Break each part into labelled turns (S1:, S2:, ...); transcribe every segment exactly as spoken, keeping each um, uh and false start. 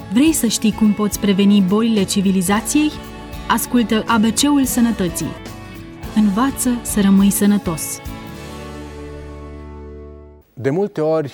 S1: Vrei să știi cum poți preveni bolile civilizației? Ascultă A B C-ul Sănătății. Învață să rămâi sănătos.
S2: De multe ori,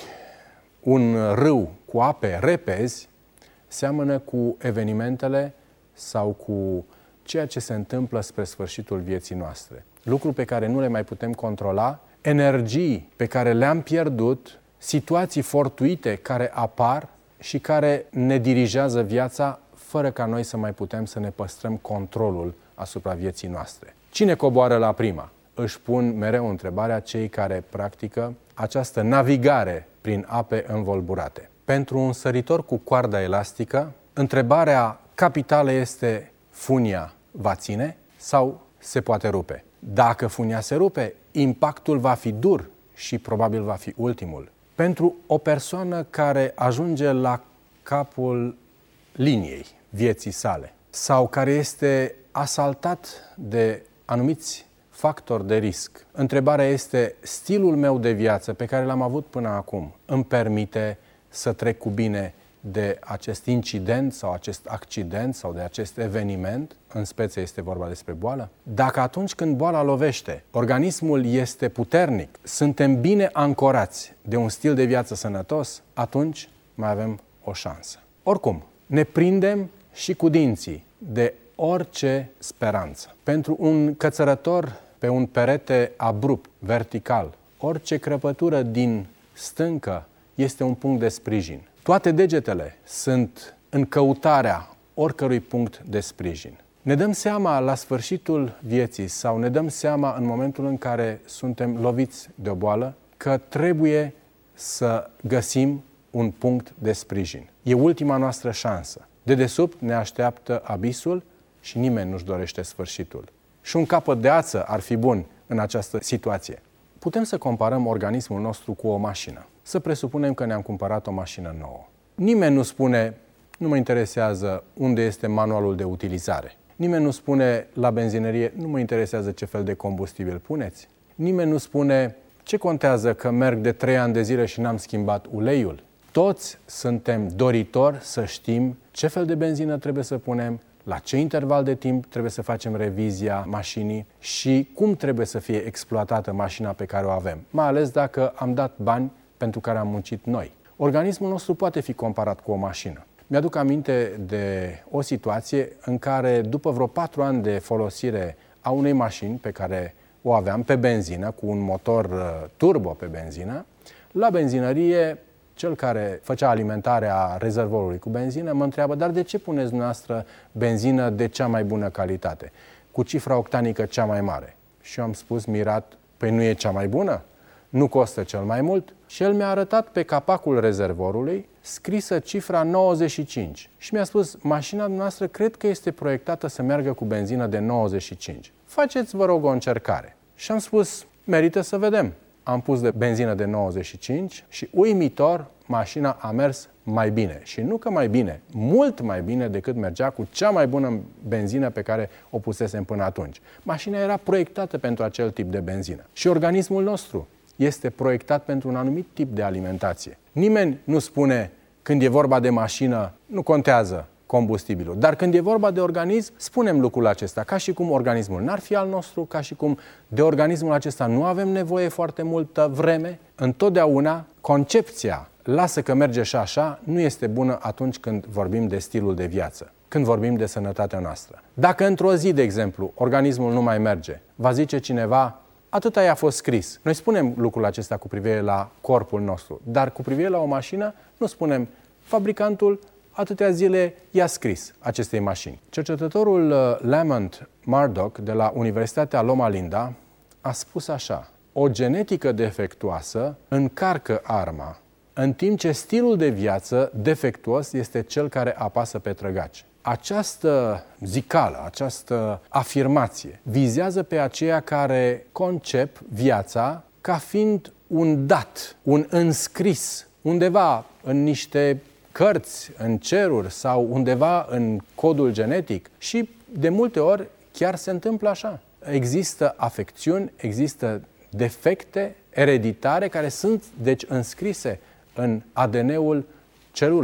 S2: un râu cu ape repezi seamănă cu evenimentele sau cu ceea ce se întâmplă spre sfârșitul vieții noastre. Lucruri pe care nu le mai putem controla, energii pe care le-am pierdut, situații fortuite care apar și care ne dirigează viața fără ca noi să mai putem să ne păstrăm controlul asupra vieții noastre. Cine coboară la prima? Își pun mereu întrebarea cei care practică această navigare prin ape învolburate. Pentru un săritor cu coarda elastică, întrebarea capitală este: funia va ține sau se poate rupe? Dacă funia se rupe, impactul va fi dur și probabil va fi ultimul. Pentru o persoană care ajunge la capul liniei vieții sale sau care este asaltat de anumiți factori de risc, întrebarea este: stilul meu de viață pe care l-am avut până acum îmi permite să trec cu bine de acest incident sau acest accident sau de acest eveniment? În speță este vorba despre boală. Dacă atunci când boala lovește, organismul este puternic, suntem bine ancorați de un stil de viață sănătos, atunci mai avem o șansă. Oricum, ne prindem și cu dinții de orice speranță. Pentru un cățărător pe un perete abrupt, vertical, orice crăpătură din stâncă este un punct de sprijin. Toate degetele sunt în căutarea oricărui punct de sprijin. Ne dăm seama la sfârșitul vieții sau ne dăm seama în momentul în care suntem loviți de o boală că trebuie să găsim un punct de sprijin. E ultima noastră șansă. Dedesubt ne așteaptă abisul și nimeni nu-și dorește sfârșitul. Și un capăt de ață ar fi bun în această situație. Putem să comparăm organismul nostru cu o mașină. Să presupunem că ne-am cumpărat o mașină nouă. Nimeni nu spune: nu mă interesează unde este manualul de utilizare. Nimeni nu spune la benzinărie: nu mă interesează ce fel de combustibil puneți. Nimeni nu spune: ce contează că merg de trei ani de zile și n-am schimbat uleiul. Toți suntem doritori să știm ce fel de benzină trebuie să punem, la ce interval de timp trebuie să facem revizia mașinii și cum trebuie să fie exploatată mașina pe care o avem, mai ales dacă am dat bani pentru care am muncit noi. Organismul nostru poate fi comparat cu o mașină. Mi-aduc aminte de o situație în care, după vreo patru ani de folosire a unei mașini pe care o aveam pe benzină, cu un motor turbo pe benzină, la benzinărie, cel care făcea alimentarea rezervorului cu benzină mă întreabă: dar de ce puneți dumneavoastră benzină de cea mai bună calitate, cu cifra octanică cea mai mare? Și eu am spus mirat: păi nu e cea mai bună? Nu costă cel mai mult? Și el mi-a arătat pe capacul rezervorului scrisă cifra nouăzeci și cinci și mi-a spus: mașina noastră cred că este proiectată să meargă cu benzină de nouăzeci și cinci. Faceți, vă rog, o încercare. Și am spus: merită să vedem. Am pus de benzină de nouăzeci și cinci și, uimitor, mașina a mers mai bine. Și nu că mai bine, mult mai bine decât mergea cu cea mai bună benzină pe care o pusesem până atunci. Mașina era proiectată pentru acel tip de benzină. Și organismul nostru este proiectat pentru un anumit tip de alimentație. Nimeni nu spune, când e vorba de mașină, nu contează combustibilul. Dar când e vorba de organism, spunem lucrul acesta, ca și cum organismul n-ar fi al nostru, ca și cum de organismul acesta nu avem nevoie foarte multă vreme. Întotdeauna concepția lasă că merge și așa nu este bună atunci când vorbim de stilul de viață, când vorbim de sănătatea noastră. Dacă într-o zi, de exemplu, organismul nu mai merge, va zice cineva: atâta i-a fost scris. Noi spunem lucrul acesta cu privire la corpul nostru, dar cu privire la o mașină nu spunem: fabricantul atâtea zile i-a scris acestei mașini. Cercetătorul Lamont Murdoch de la Universitatea Loma Linda a spus așa: o genetică defectuoasă încarcă arma, în timp ce stilul de viață defectuos este cel care apasă pe trăgaci. Această zicală, această afirmație vizează pe aceia care concep viața ca fiind un dat, un înscris undeva în niște cărți, în ceruri sau undeva în codul genetic și de multe ori chiar se întâmplă așa. Există afecțiuni, există defecte ereditare care sunt deci înscrise în A D N-ul celulei.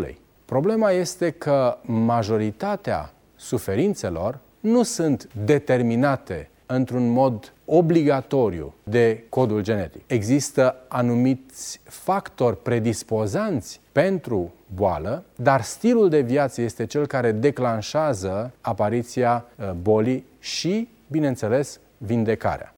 S2: Problema este că majoritatea suferințelor nu sunt determinate într-un mod obligatoriu de codul genetic. Există anumiți factori predispozanți pentru boală, dar stilul de viață este cel care declanșează apariția bolii și, bineînțeles, vindecarea.